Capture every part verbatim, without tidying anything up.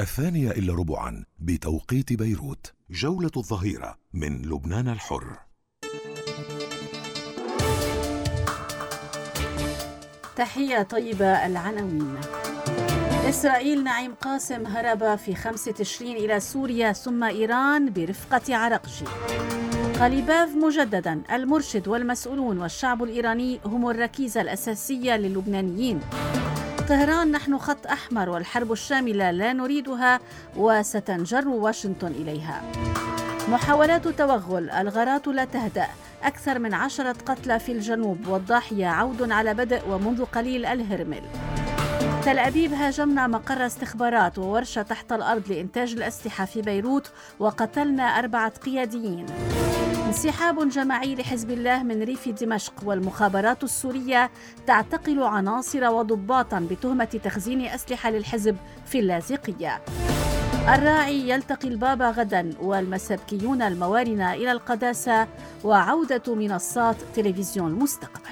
الثانية إلا ربعا بتوقيت بيروت. جولة الظهيرة من لبنان الحر. تحية طيبة. العناوين: إسرائيل نعيم قاسم هرب في خمسة تشرين إلى سوريا ثم إيران برفقة عرقجي. قليباف مجددا: المرشد والمسؤولون والشعب الإيراني هم الركيزة الأساسية للبنانيين. طهران: نحن خط أحمر والحرب الشاملة لا نريدها وستنجر واشنطن إليها. محاولات توغل: الغارات لا تهدأ، أكثر من عشرة قتلى في الجنوب والضاحية عود على بدء ومنذ قليل الهرمل. تل أبيب: هاجمنا مقر استخبارات وورشة تحت الأرض لإنتاج الأسلحة في بيروت وقتلنا أربعة قياديين. انسحاب جماعي لحزب الله من ريف دمشق، والمخابرات السورية تعتقل عناصر وضباطا بتهمة تخزين أسلحة للحزب في اللاذقية. الراعي: يلتقي البابا غدا والمسبكيون الموارن إلى القداسة، وعودة منصات تلفزيون المستقبل.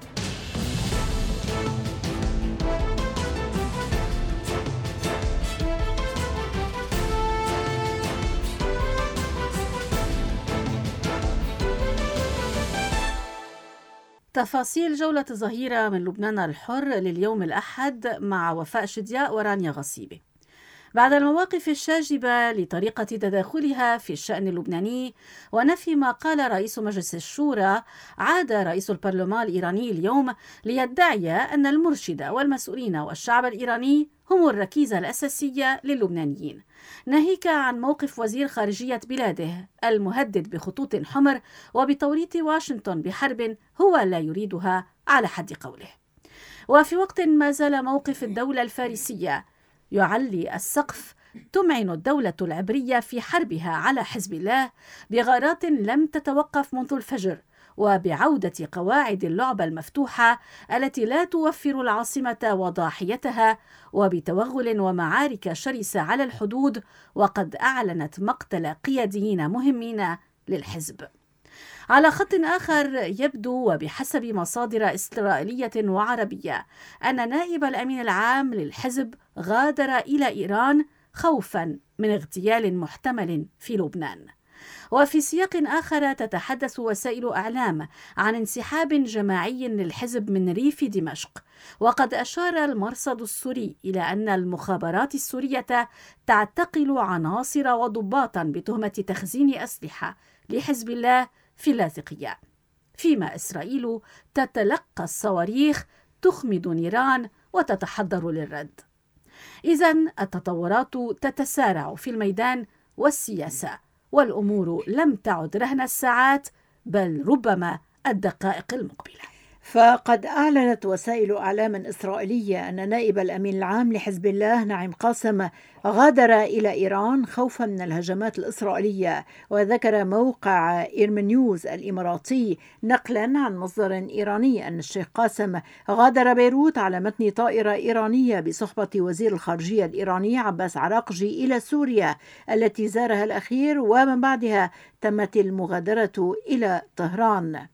تفاصيل جولة الظهيرة من لبنان الحر لليوم الأحد مع وفاء شدياء ورانيا غصيبة. بعد المواقف الشاجبة لطريقة تداخلها في الشأن اللبناني ونفي ما قال رئيس مجلس الشورى، عاد رئيس البرلمان الإيراني اليوم ليدعي أن المرشد والمسؤولين والشعب الإيراني هم الركيزة الأساسية للبنانيين، ناهيك عن موقف وزير خارجية بلاده المهدد بخطوط حمر وبتوريط واشنطن بحرب هو لا يريدها على حد قوله. وفي وقت ما زال موقف الدولة الفارسية يعلي السقف، تمعن الدولة العبرية في حربها على حزب الله بغارات لم تتوقف منذ الفجر، وبعودة قواعد اللعبة المفتوحة التي لا توفر العاصمة وضاحيتها، وبتوغل ومعارك شرسة على الحدود، وقد أعلنت مقتل قياديين مهمين للحزب. على خط آخر، يبدو وبحسب مصادر إسرائيلية وعربية أن نائب الأمين العام للحزب غادر إلى إيران خوفاً من اغتيال محتمل في لبنان. وفي سياق آخر، تتحدث وسائل أعلام عن انسحاب جماعي للحزب من ريف دمشق، وقد أشار المرصد السوري إلى أن المخابرات السورية تعتقل عناصر وضباطا بتهمة تخزين أسلحة لحزب الله في اللاذقية، فيما إسرائيل تتلقى الصواريخ تخمد نيران وتتحضر للرد. إذن التطورات تتسارع في الميدان والسياسة، والأمور لم تعد رهن الساعات بل ربما الدقائق المقبلة. فقد أعلنت وسائل أعلام إسرائيلية أن نائب الأمين العام لحزب الله نعيم قاسم غادر إلى إيران خوفا من الهجمات الإسرائيلية. وذكر موقع إيرمنيوز الإماراتي نقلا عن مصدر إيراني أن الشيخ قاسم غادر بيروت على متن طائرة إيرانية بصحبة وزير الخارجية الإيراني عباس عراقجي إلى سوريا التي زارها الأخير، ومن بعدها تمت المغادرة إلى طهران.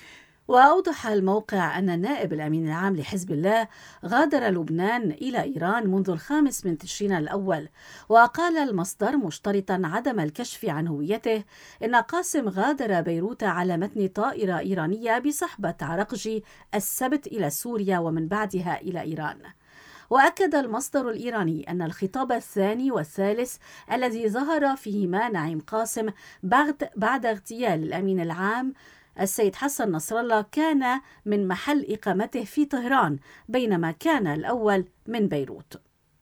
وأوضح الموقع أن نائب الأمين العام لحزب الله غادر لبنان إلى إيران منذ الخامس من تشرين الأول. وقال المصدر مشترطا عدم الكشف عن هويته إن قاسم غادر بيروت على متن طائرة إيرانية بصحبة عرقجي السبت إلى سوريا ومن بعدها إلى إيران. وأكد المصدر الإيراني أن الخطاب الثاني والثالث الذي ظهر فيهما نعيم قاسم بعد, بعد اغتيال الأمين العام السيد حسن نصر الله كان من محل إقامته في طهران، بينما كان الأول من بيروت.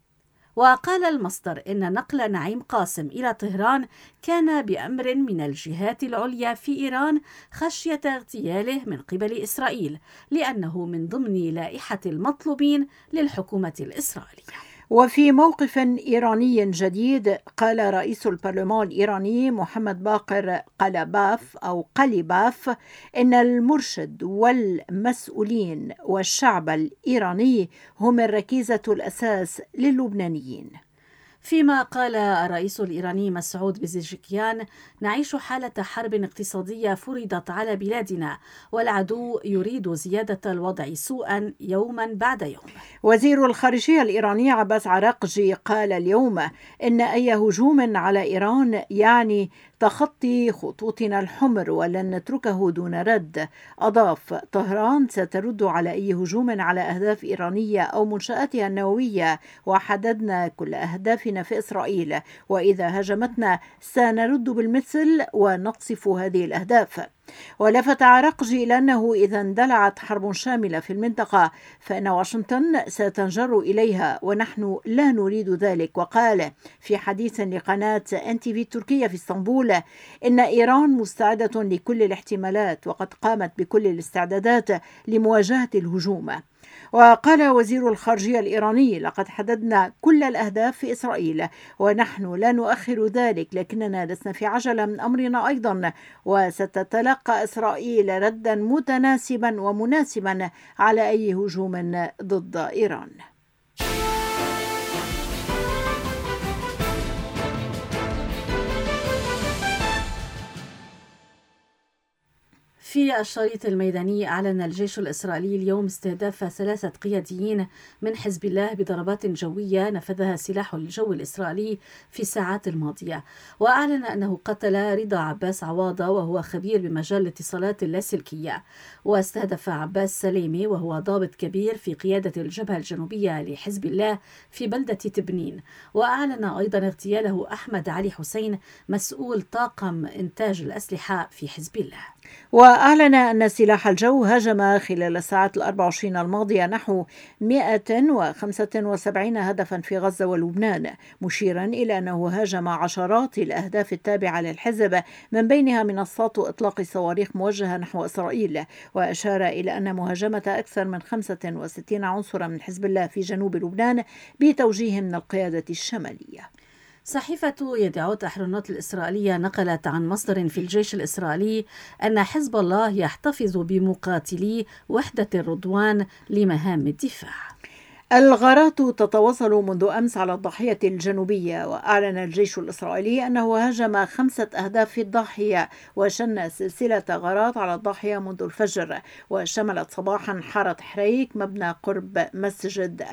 وقال المصدر إن نقل نعيم قاسم إلى طهران كان بأمر من الجهات العليا في إيران خشية اغتياله من قبل إسرائيل، لأنه من ضمن لائحة المطلوبين للحكومة الإسرائيلية. وفي موقف إيراني جديد، قال رئيس البرلمان الإيراني محمد باقر قلباف أو قلباف إن المرشد والمسؤولين والشعب الإيراني هم الركيزة الأساس للبنانيين. فيما قال الرئيس الإيراني مسعود بزيجكيان: نعيش حالة حرب اقتصادية فرضت على بلادنا، والعدو يريد زيادة الوضع سوءا يوما بعد يوم. وزير الخارجية الإيراني عباس عراقجي قال اليوم إن أي هجوم على إيران يعني تخطي خطوطنا الحمر ولن نتركه دون رد. أضاف: طهران سترد على أي هجوم على أهداف إيرانية أو منشآتها النووية، وحددنا كل أهدافنا في إسرائيل، وإذا هجمتنا سنرد بالمثل ونقصف هذه الأهداف. ولفت عراقجي إلى أنه إذا اندلعت حرب شاملة في المنطقة فإن واشنطن ستنجر إليها، ونحن لا نريد ذلك. وقال في حديث لقناة إن تي في التركية في اسطنبول إن إيران مستعدة لكل الاحتمالات وقد قامت بكل الاستعدادات لمواجهة الهجوم. وقال وزير الخارجية الإيراني: لقد حددنا كل الأهداف في إسرائيل ونحن لا نؤخر ذلك، لكننا لسنا في عجلة من أمرنا أيضا، وستتلقى إسرائيل ردا متناسبا ومناسبا على أي هجوم ضد إيران. في الشريط الميداني، أعلن الجيش الإسرائيلي اليوم استهداف ثلاثة قياديين من حزب الله بضربات جوية نفذها سلاح الجو الإسرائيلي في الساعات الماضية. وأعلن أنه قتل رضا عباس عواضة وهو خبير بمجال الاتصالات اللاسلكية، واستهدف عباس سليمي وهو ضابط كبير في قيادة الجبهة الجنوبية لحزب الله في بلدة تبنين. وأعلن أيضا اغتياله أحمد علي حسين مسؤول طاقم إنتاج الأسلحة في حزب الله. وأعلن أن سلاح الجو هاجم خلال الساعات الأربع وعشرين الماضية نحو مئة وخمسة وسبعين هدفا في غزة ولبنان، مشيرا إلى أنه هاجم عشرات الأهداف التابعة للحزب، من بينها منصات إطلاق صواريخ موجهة نحو إسرائيل. وأشار إلى أن مهاجمة أكثر من خمسة وستين عنصرا من حزب الله في جنوب لبنان بتوجيه من القيادة الشمالية. صحيفة يدعوت أحرنوت الإسرائيلية نقلت عن مصدر في الجيش الإسرائيلي أن حزب الله يحتفظ بمقاتلي وحدة الرضوان لمهام الدفاع. الغارات تتواصل منذ أمس على الضاحية الجنوبية، وأعلن الجيش الإسرائيلي أنه هاجم خمسة أهداف في الضاحية وشن سلسلة غارات على الضاحية منذ الفجر، وشملت صباحا حارة حريك مبنى قرب مسجد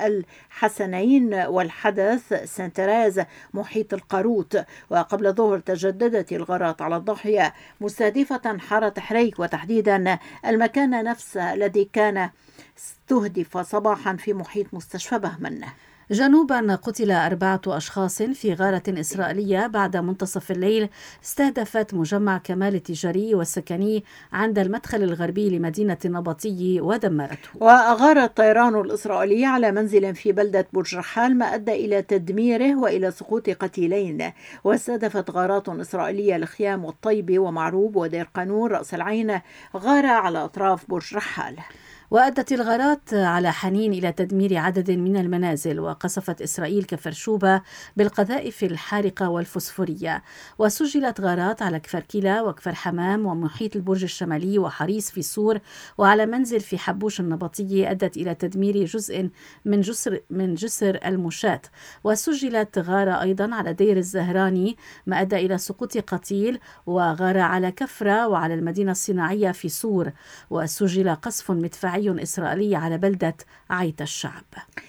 الحسنين والحدث سنتراز محيط القاروت. وقبل الظهر تجددت الغارات على الضاحية مستهدفة حارة حريك، وتحديدا المكان نفسه الذي كان استهدف صباحا في محيط مستشفى بهمن. جنوبا، قتل أربعة أشخاص في غارة إسرائيلية بعد منتصف الليل استهدفت مجمع كمال التجاري والسكني عند المدخل الغربي لمدينة النبطي ودمرته. وأغار الطيران الإسرائيلي على منزل في بلدة برج رحال ما أدى إلى تدميره وإلى سقوط قتيلين. واستهدفت غارات إسرائيلية الخيام والطيبة ومعروب ودير قانون رأس العين غارة على أطراف برج رحال. وأدت الغارات على حنين إلى تدمير عدد من المنازل، وقصفت إسرائيل كفر شوبة بالقذائف الحارقة والفسفورية. وسجلت غارات على كفر كيلا وكفر حمام ومحيط البرج الشمالي وحريص في سور، وعلى منزل في حبوش النبطية أدت إلى تدمير جزء من جسر من جسر المشاة. وسجلت غارة أيضا على دير الزهراني ما أدى إلى سقوط قتيل، وغارة على كفرة وعلى المدينة الصناعية في سور. وسجل قصف مدفعي إسرائيلي على بلدة عيت الشعب.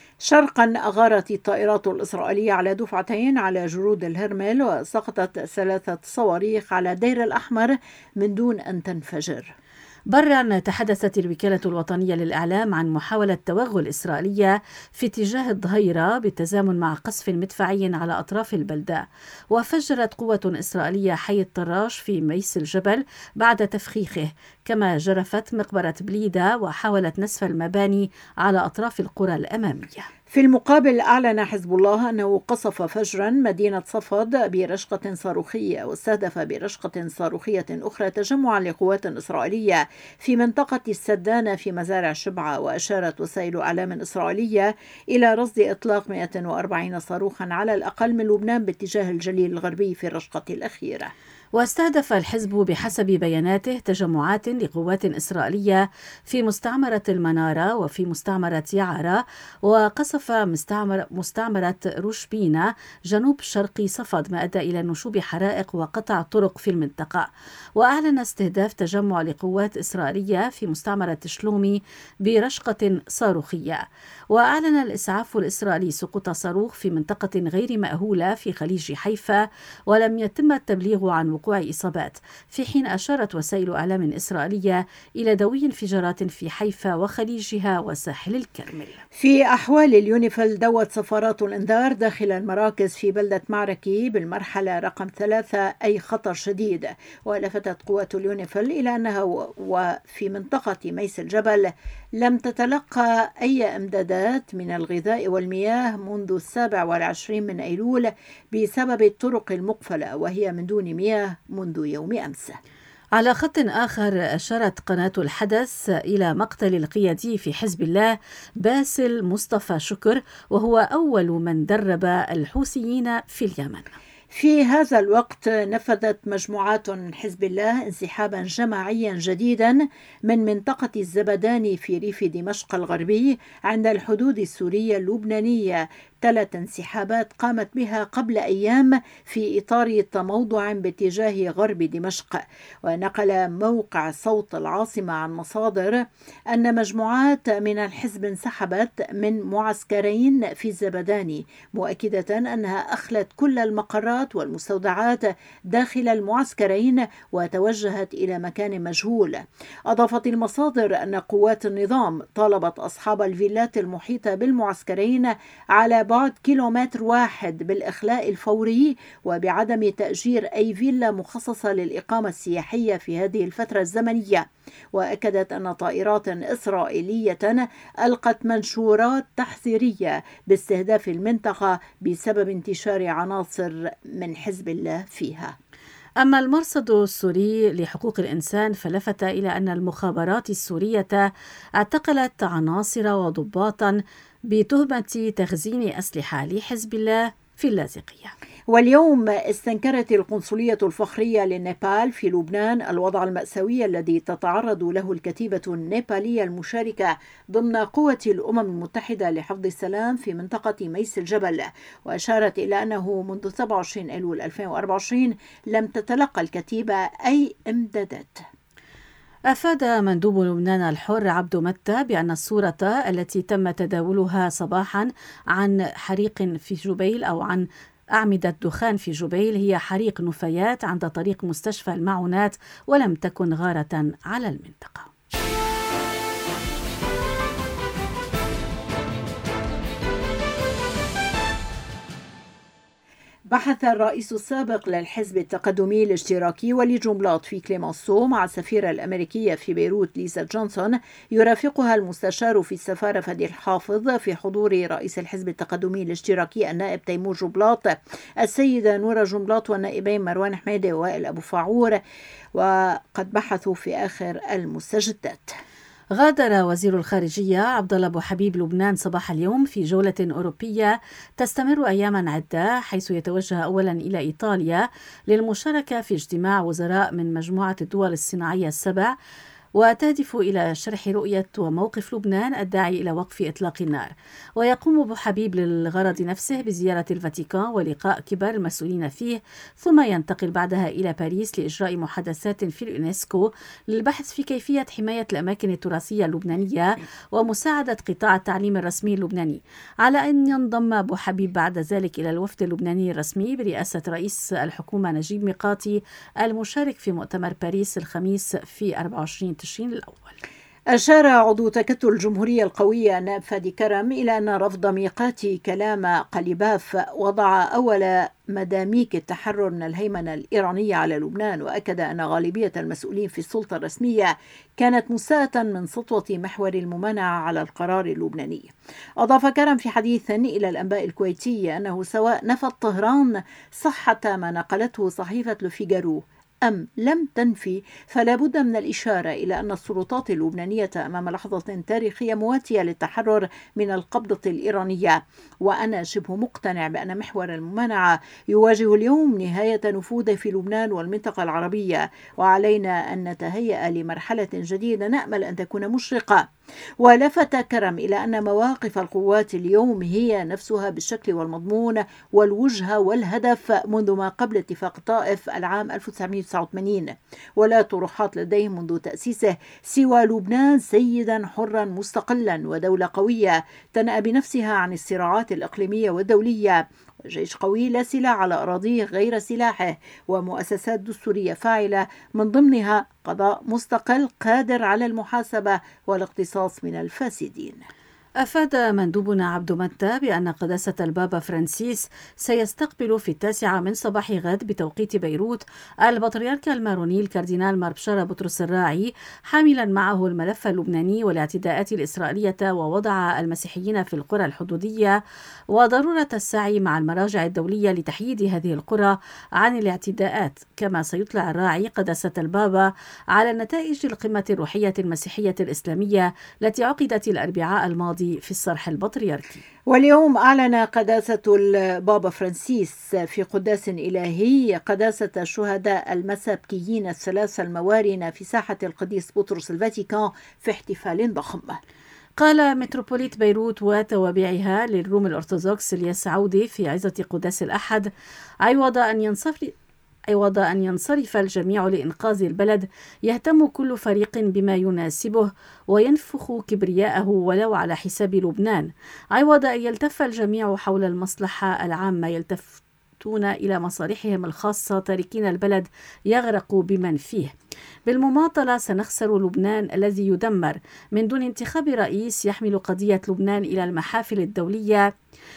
شرقا، أغارت الطائرات الإسرائيلية على دفعتين على جرود الهرمل، وسقطت ثلاثة صواريخ على دير الأحمر من دون أن تنفجر. برا، تحدثت الوكالة الوطنية للإعلام عن محاولة توغل إسرائيلية في اتجاه الظهيرة بالتزامن مع قصف مدفعي على أطراف البلدة. وفجرت قوة إسرائيلية حي الطراش في ميس الجبل بعد تفخيخه، كما جرفت مقبرة بليدة وحاولت نسف المباني على أطراف القرى الأمامية. في المقابل، أعلن حزب الله أنه قصف فجرا مدينة صفد برشقة صاروخية، واستهدف برشقة صاروخية أخرى تجمعا لقوات إسرائيلية في منطقة السدانة في مزارع شبعة. وأشارت وسائل إعلام إسرائيلية إلى رصد إطلاق مئة وأربعين صاروخا على الأقل من لبنان باتجاه الجليل الغربي في الرشقة الأخيرة. واستهدف الحزب بحسب بياناته تجمعات لقوات إسرائيلية في مستعمرة المنارة وفي مستعمرة يعرة، وقصف مستعمر مستعمرة روشبينا جنوب شرقي صفد، ما أدى إلى نشوب حرائق وقطع طرق في المنطقة. وأعلن استهداف تجمع لقوات إسرائيلية في مستعمرة شلومي برشقة صاروخية. وأعلن الإسعاف الإسرائيلي سقوط صاروخ في منطقة غير مأهولة في خليج حيفا، ولم يتم التبليغ عن وقوع إصابات، في حين أشارت وسائل إعلام إسرائيلية إلى دوي انفجارات في حيفا وخليجها وساحل الكرمل. في أحوال اليونيفيل، دوت سفارات الإنذار داخل المراكز في بلدة معركي بالمرحلة رقم ثلاثة أي خطر شديد. ولفتت قوات اليونيفيل إلى أنها وفي منطقة ميس الجبل لم تتلقى أي إمدادات من الغذاء والمياه منذ السابع والعشرين من أيلول بسبب الطرق المقفلة، وهي من دون مياه منذ يوم أمس. على خط آخر، أشارت قناة الحدث إلى مقتل القيادي في حزب الله باسل مصطفى شكر، وهو أول من درب الحوثيين في اليمن. في هذا الوقت نفذت مجموعات من حزب الله انسحابا جماعيا جديدا من منطقة الزبداني في ريف دمشق الغربي عند الحدود السورية اللبنانية، ثلاث انسحابات قامت بها قبل أيام في إطار تموضع باتجاه غرب دمشق. ونقل موقع صوت العاصمة عن مصادر أن مجموعات من الحزب انسحبت من معسكرين في الزبداني، مؤكدة أنها أخلت كل المقرات والمستودعات داخل المعسكرين وتوجهت إلى مكان مجهول. أضافت المصادر أن قوات النظام طالبت أصحاب الفيلات المحيطة بالمعسكرين على بعد كيلومتر واحد بالإخلاء الفوري وبعدم تأجير أي فيلا مخصصة للإقامة السياحية في هذه الفترة الزمنية. وأكدت أن طائرات إسرائيلية ألقت منشورات تحذيرية باستهداف المنطقة بسبب انتشار عناصر من حزب الله فيها. أما المرصد السوري لحقوق الإنسان فلفت إلى أن المخابرات السورية اعتقلت عناصر وضباطا بتهمة تخزين أسلحة لحزب الله في اللاذقية. واليوم استنكرت القنصلية الفخرية للنيبال في لبنان الوضع المأساوي الذي تتعرض له الكتيبة النيبالية المشاركة ضمن قوة الأمم المتحدة لحفظ السلام في منطقة ميس الجبل، وأشارت إلى أنه منذ سبعة وعشرين أيلول ألفين وأربعة وعشرين لم تتلقى الكتيبة أي إمدادات. أفاد مندوب لبنان الحر عبد متى بأن الصورة التي تم تداولها صباحا عن حريق في جبيل أو عن أعمدة دخان في جبيل هي حريق نفايات عند طريق مستشفى المعونات ولم تكن غارة على المنطقة. بحث الرئيس السابق للحزب التقدمي الاشتراكي ولي جنبلاط في كليمنسو مع السفيرة الأمريكية في بيروت ليزا جونسون، يرافقها المستشار في السفارة فادي الحافظ في حضور رئيس الحزب التقدمي الاشتراكي النائب تيمور جنبلاط، السيدة نورة جنبلاط والنائبين مروان حميدة ووائل أبو فاعور، وقد بحثوا في آخر المستجدات. غادر وزير الخارجية عبد الله أبو حبيب لبنان صباح اليوم في جولة أوروبية تستمر أياما عدة، حيث يتوجه أولا إلى إيطاليا للمشاركة في اجتماع وزراء من مجموعة الدول الصناعية السبع، وتهدف إلى شرح رؤية وموقف لبنان الداعي إلى وقف إطلاق النار. ويقوم أبو حبيب للغرض نفسه بزيارة الفاتيكان ولقاء كبار المسؤولين فيه، ثم ينتقل بعدها إلى باريس لإجراء محادثات في اليونسكو للبحث في كيفية حماية الأماكن التراثية اللبنانية ومساعدة قطاع التعليم الرسمي اللبناني، على أن ينضم أبو حبيب بعد ذلك إلى الوفد اللبناني الرسمي برئاسة رئيس الحكومة نجيب ميقاتي المشارك في مؤتمر باريس الخميس في أربعة وعشرين تشرين الأول. أشار عضو تكتل الجمهورية القوية نائب فادي كرم إلى أن رفض ميقاتي كلام قليباف وضع أول مداميك التحرر من الهيمنة الإيرانية على لبنان، وأكد أن غالبية المسؤولين في السلطة الرسمية كانت مساءة من سطوة محور الممانعة على القرار اللبناني. أضاف كرم في حديث إلى الأنباء الكويتية أنه سواء نفت طهران صحة ما نقلته صحيفة لوفيغارو أم لم تنفي، فلا بد من الإشارة إلى أن السلطات اللبنانية أمام لحظة تاريخية مواتية للتحرر من القبضة الإيرانية. وأنا شبه مقتنع بأن محور الممانعة يواجه اليوم نهاية نفوذه في لبنان والمنطقة العربية، وعلينا أن نتهيأ لمرحلة جديدة نأمل أن تكون مشرقة. ولفت كرم إلى أن مواقف القوات اليوم هي نفسها بالشكل والمضمون والوجهة والهدف منذ ما قبل اتفاق طائف العام ألف وتسعمئة وتسعة وثمانين، ولا طروحات لديهم منذ تأسيسه سوى لبنان سيدا حرا مستقلا ودولة قوية تنأى بنفسها عن الصراعات الإقليمية والدولية، جيش قوي لا سلاح على أراضيه غير سلاحه، ومؤسسات دستورية فاعلة من ضمنها قضاء مستقل قادر على المحاسبة والاقتصاص من الفاسدين. أفاد مندوبنا عبد متى بأن قداسة البابا فرانسيس سيستقبل في التاسعة من صباح غد بتوقيت بيروت البطريرك الماروني الكاردينال ماربشارا بطرس الراعي، حاملا معه الملف اللبناني والاعتداءات الإسرائيلية ووضع المسيحيين في القرى الحدودية وضرورة السعي مع المراجع الدولية لتحييد هذه القرى عن الاعتداءات. كما سيطلع الراعي قداسة البابا على نتائج القمة الروحية المسيحية الإسلامية التي عقدت الأربعاء الماضي في الصرح البطريركي. واليوم أعلن قداسة البابا فرانسيس في قداس إلهي قداسة الشهداء المسابكيين الثلاثة الموارنة في ساحة القديس بطرس الفاتيكان في احتفال ضخم. قال متروبوليت بيروت وتوابعها للروم الأرثوذكس الياس عودي في عظة قداس الأحد: عوض أن ينصف عوض أن ينصرف الجميع لإنقاذ البلد، يهتم كل فريق بما يناسبه وينفخ كبرياءه ولو على حساب لبنان. عوض أن يلتف الجميع حول المصلحة العامة، يلتفتون إلى مصالحهم الخاصة تاركين البلد يغرق بمن فيه. بالمماطلة سنخسر لبنان الذي يدمر. من دون انتخاب رئيس يحمل قضية لبنان إلى المحافل الدولية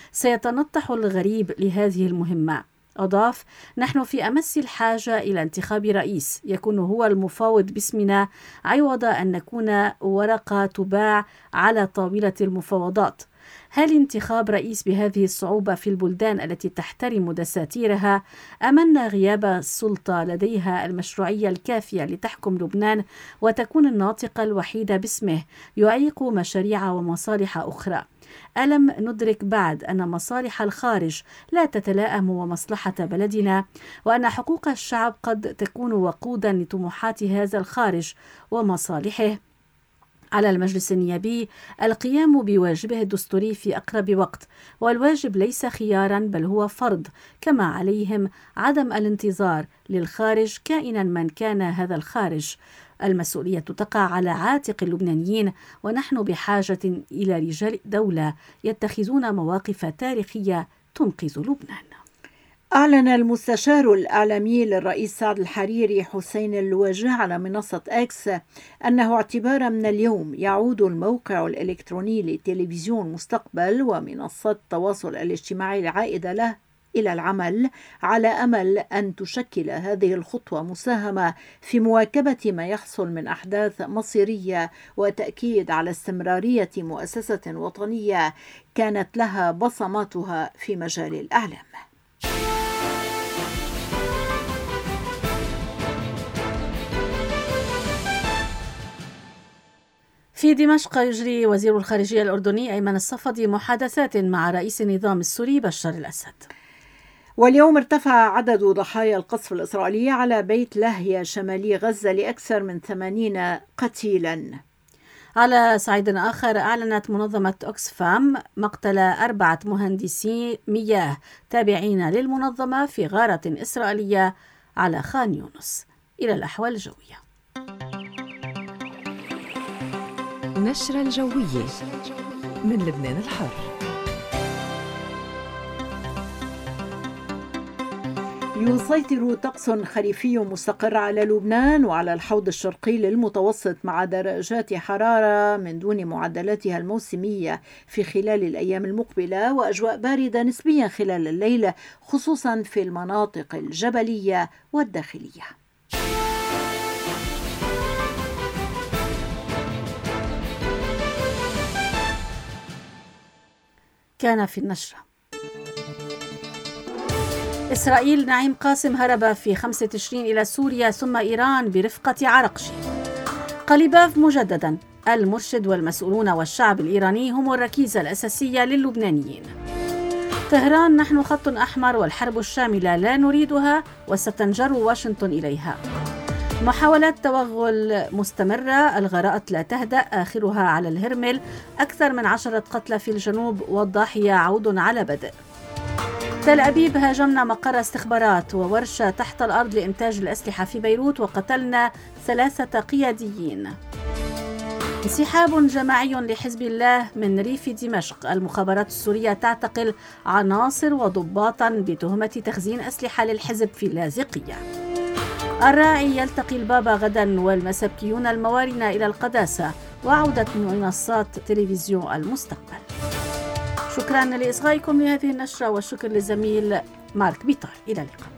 سيتنطح الغريب لهذه المهمة. أضاف: نحن في أمس الحاجة إلى انتخاب رئيس يكون هو المفاوض باسمنا، عوض أن نكون ورقة تباع على طاولة المفاوضات. هل انتخاب رئيس بهذه الصعوبة في البلدان التي تحترم دساتيرها أم أن غياب السلطة لديها المشروعية الكافية لتحكم لبنان وتكون الناطقة الوحيدة باسمه يعيق مشاريع ومصالح أخرى؟ ألم ندرك بعد أن مصالح الخارج لا تتلائم ومصلحة بلدنا، وأن حقوق الشعب قد تكون وقودا لطموحات هذا الخارج ومصالحه؟ على المجلس النيابي القيام بواجبه الدستوري في أقرب وقت، والواجب ليس خيارا بل هو فرض، كما عليهم عدم الانتظار للخارج كائنا من كان هذا الخارج. المسؤولية تقع على عاتق اللبنانيين، ونحن بحاجة إلى رجال دولة يتخذون مواقف تاريخية تنقذ لبنان. أعلن المستشار الإعلامي للرئيس سعد الحريري حسين الواجه على منصة إكس أنه اعتبارا من اليوم يعود الموقع الإلكتروني لتلفزيون مستقبل ومنصات التواصل الاجتماعي العائدة له إلى العمل، على أمل أن تشكل هذه الخطوة مساهمة في مواكبة ما يحصل من أحداث مصيرية وتأكيد على استمرارية مؤسسة وطنية كانت لها بصماتها في مجال الإعلام. في دمشق يجري وزير الخارجية الأردني أيمن الصفدي محادثات مع رئيس النظام السوري بشار الأسد. واليوم ارتفع عدد ضحايا القصف الإسرائيلي على بيت لاهيا شمالي غزة لأكثر من ثمانين قتيلا. على صعيد آخر، أعلنت منظمة أوكسفام مقتل أربعة مهندسي مياه تابعين للمنظمة في غارة إسرائيلية على خان يونس. إلى الأحوال الجوية. نشرة الجوية من لبنان الحر. يسيطر طقس خريفي مستقر على لبنان وعلى الحوض الشرقي للمتوسط مع درجات حرارة من دون معدلاتها الموسمية في خلال الأيام المقبلة، وأجواء باردة نسبيا خلال الليل خصوصا في المناطق الجبلية والداخلية. كان في النشرة: إسرائيل نعيم قاسم هرب في خمسة تشرين إلى سوريا ثم إيران برفقة عرقشي. قليباف مجددا: المرشد والمسؤولون والشعب الإيراني هم الركيزة الأساسية للبنانيين. طهران: نحن خط أحمر والحرب الشاملة لا نريدها وستنجر واشنطن إليها. محاولات توغل مستمرة، الغارات لا تهدأ، آخرها على الهرمل، أكثر من عشرة قتلى في الجنوب والضاحية عود على بدء. تل أبيب: هاجمنا مقر استخبارات وورشة تحت الأرض لإنتاج الأسلحة في بيروت وقتلنا ثلاثة قياديين. انسحاب جماعي لحزب الله من ريف دمشق، المخابرات السورية تعتقل عناصر وضباطا بتهمة تخزين أسلحة للحزب في اللاذقية. الراعي يلتقي البابا غدا والمسبكيون الموارين إلى القداسة، وعودة منصات تلفزيون المستقبل. شكرا لإصغائكم لهذه النشرة، والشكر للزميل مارك بيطار. إلى اللقاء.